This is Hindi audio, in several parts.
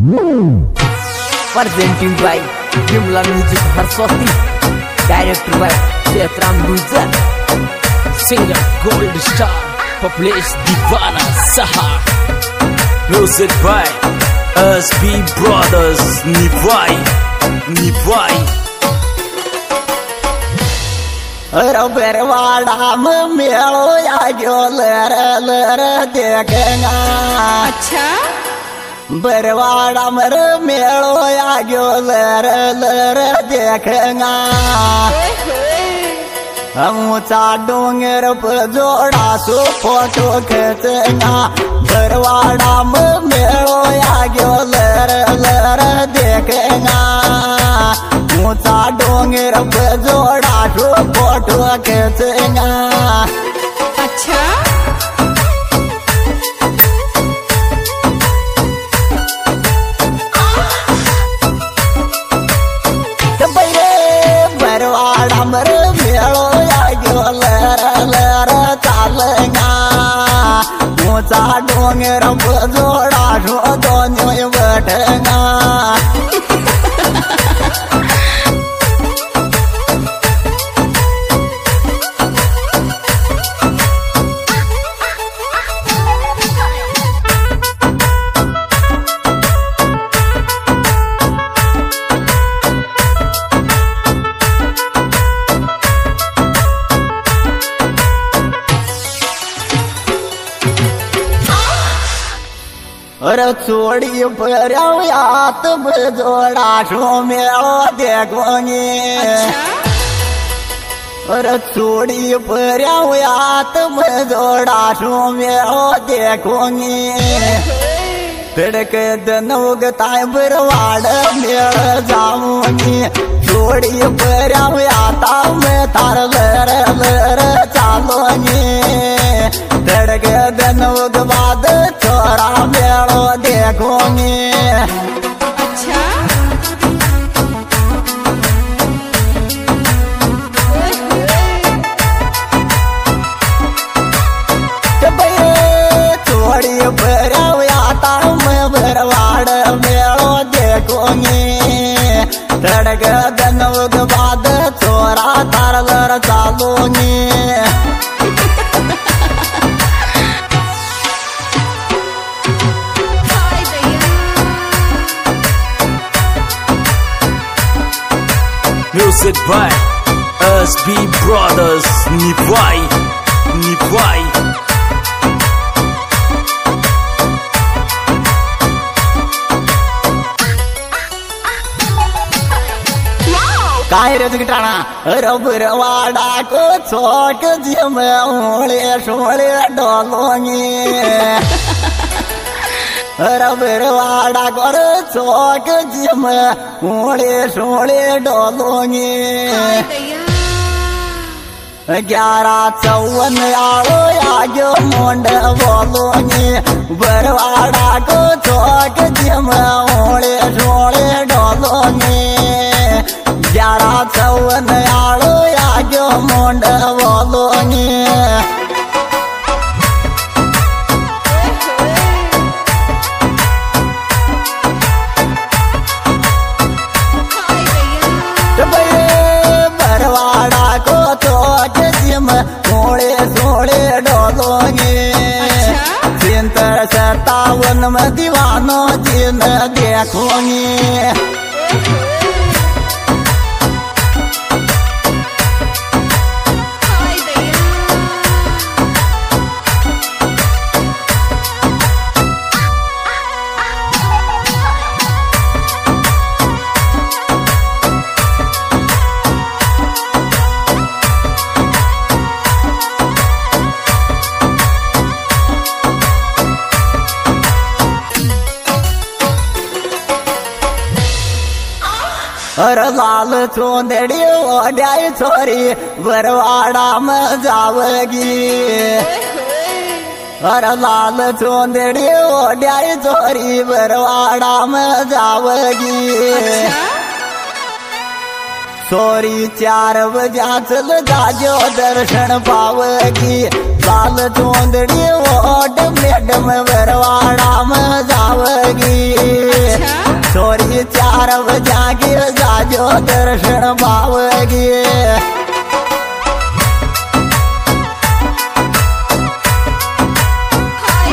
Presenting by Vimla Music Harswati, directed by Setram Gujar, singer Gold Star, Populace Divana Saha, music by SB Brothers Nivai. Barwara में मेलो आयो लर लर देखेगा। अच्छा बरवाड़ा में मेलो आयो लर लर देखेगा। हम ऊंचा डोंगर पर जोड़ा सो फोटो खींचेगा। बरवाड़ा में मेलो आयो लर लर देखेगा। ऊंचा डोंगर पर जोड़ा सो फोटो खींचेगा। अच्छा बरवाड़ा में मेलो आयो लर लर चलेगा। ऊंचा डोंगर पर जोड़ा सो दोनों बैठेगा। और चोड़ी पर यात जोड़ा सो मेलो देखोगे। और चोड़ी पर यात जोड़ा सो मेलो देखोगे। तिड़के दनोग ताई बरवाड़ मेल जाऊंगी। चोड़ी पर आता मैं तार लर लर चालूंगी। तिड़के दनोग बाद छोरा मेलो देखोगे। अच्छा चोड़ी पर आता मैं बरवाड़ मेलो देखोगे। तिड़के दनोग बाद छोरा तार लर चालूंगी। Music by SB Brothers Nivai. कायरत गिटाना रबरवाड़ा को छोट जिम ओले सोले डोलोंगे। रबरवाड़ा को छोट जिम ओले सोले डोलोंगे। 1154 आलो आयो मुंड बोलोगे। बरवाड़ा को छोट जिम ओले सोले डोलोगे। 1154 आलो आयो मुंड बोलोगे। बरवाड़ा को चोट जिम सोले सोले डोलोगे। 57 में दीवानो जिन देखोगे। और लाल चोंदड़ी ओढ़ाई छोरी बरवाड़ा में जावगी। और लाल चोंदड़ी ओढ़ाई छोरी बरवाड़ा में जावगी। सोरी 4 बजा चल जाजो दर्शन पावगी। लाल चोंदड़ी ओढ़ मैडम बरवाड़ा में जावगी। सोरी 4 बजा के जाजो दर्शन पावगी। हाय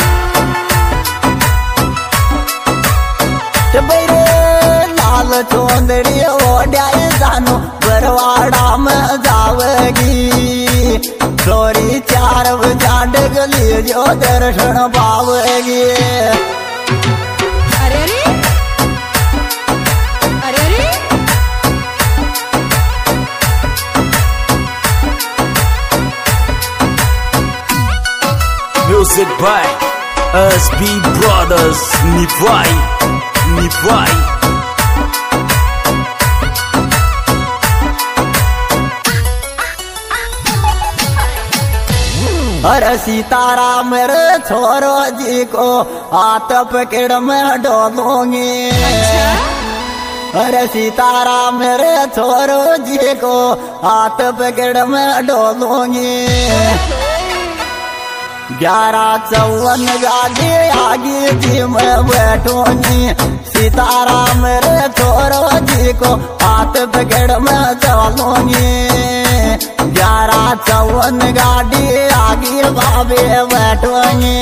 दैया बैरे लाल चोंदड़ी ओढ़ाए जानो बरवाड़ा में जावगी। सोरी 4 बजा डगली जो दर्शन पावगी। अरे अरे अरे अरे Music by SB Brothers Nipwai. अरे सीताराम रे छोरो जी को हाथ पकड़ में डोलूंगी। अरे सीताराम रे छोरो जी को हाथ पकड़ में डोलूंगी। 1154 गाड़ी आगे जी में बैठूंगी। सीताराम रे छोरो जी को हाथ पकड़ में चलूंगी। 1154 गाड़ी आगे बाबे बैठूंगी।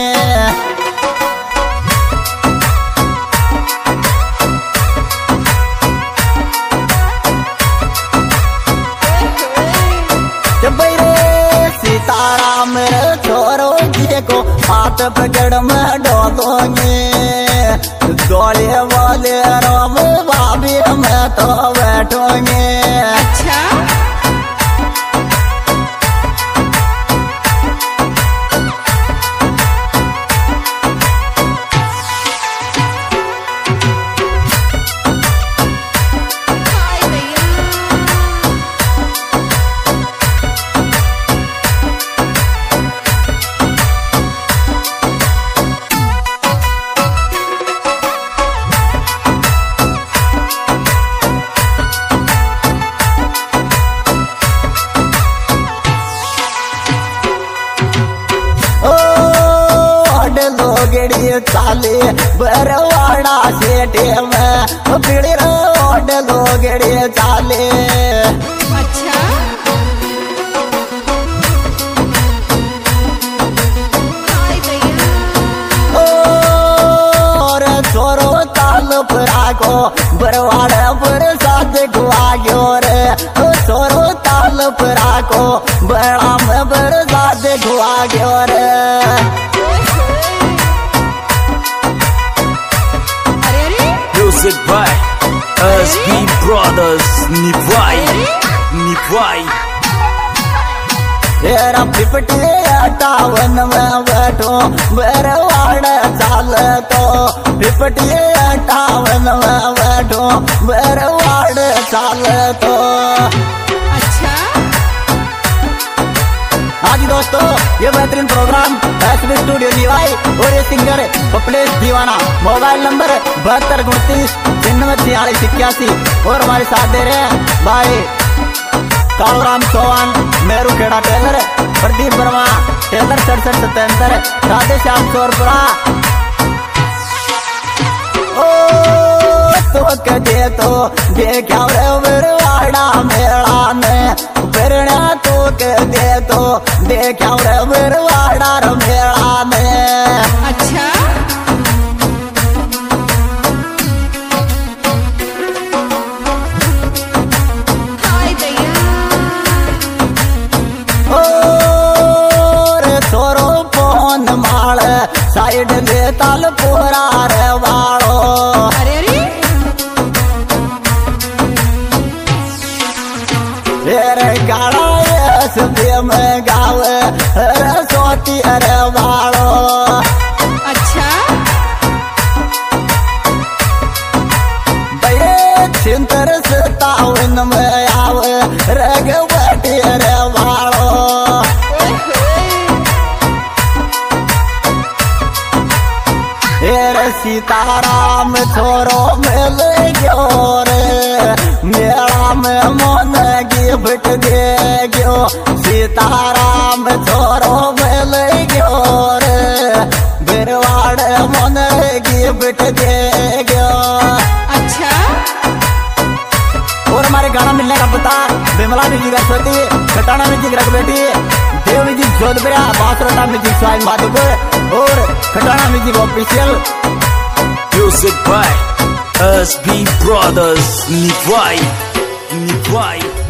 सीताराम रे छोरो जी को हाथ पकड़ में डोलूंगी। डोले वाले राम बाबी में तो बैठूंगी। अच्छा हाय दैया लोगड़ी चाले बरवाड़ा सेठे में पीड़ी रोड लोगड़ी चाले। अच्छा हाय दैया और छोरो ताल परा को बरवाड़ा पर साथ गुआ गयो रे। छोरो ताल परा को बड़ा में बर साथ गुआ गयो रे। अरे अरे Music by SB Brothers Nipwai. तेरा पिपटी 58 में बैठो बरवाड़ा चाल तो। पिपटी 58 में बैठो बरवाड़ा चाल तो। अच्छा आज दोस्तों ये बेहतरीन प्रोग्राम एसबी स्टूडियो निवाई और ये singer Kapilesh Deewana. Mobile number 72 29 93 46 81। और हमारे साथ दे रहे हैं भाई कालूराम चौहान, मेरू खेड़ा टेलर, प्रदीप वर्मा टेलर 6777, राधे श्याम चोरपुरा। ओ तो कदे तो देखा बरवाड़ा मेला में प्रेरणा तो कदे तो देखा बरवाड़ा मेला में। अच्छा हाय दैया और छोरो फोन माल साइड ले ताल पूरा रे वालो। अरे अरे रे गाड़ा एसबी में गावे रे सोती रे वालो। अच्छा बड़े चिंतर 57 में आवे रगवटी रे वालो। सीताराम छोरो मिल गयो रे मेला में मन गिफ्ट दे गयो। सीताराम छोरो मिल गयो रे बिरवाड़ मन गिफ्ट दे गयो। अच्छा Bimla music Saraswati, Khatana music Raghbeti, Dev music Jodhpura, Basrota music Sawai Madhopur और Khatana music official. Music by SB Brothers, Nivai.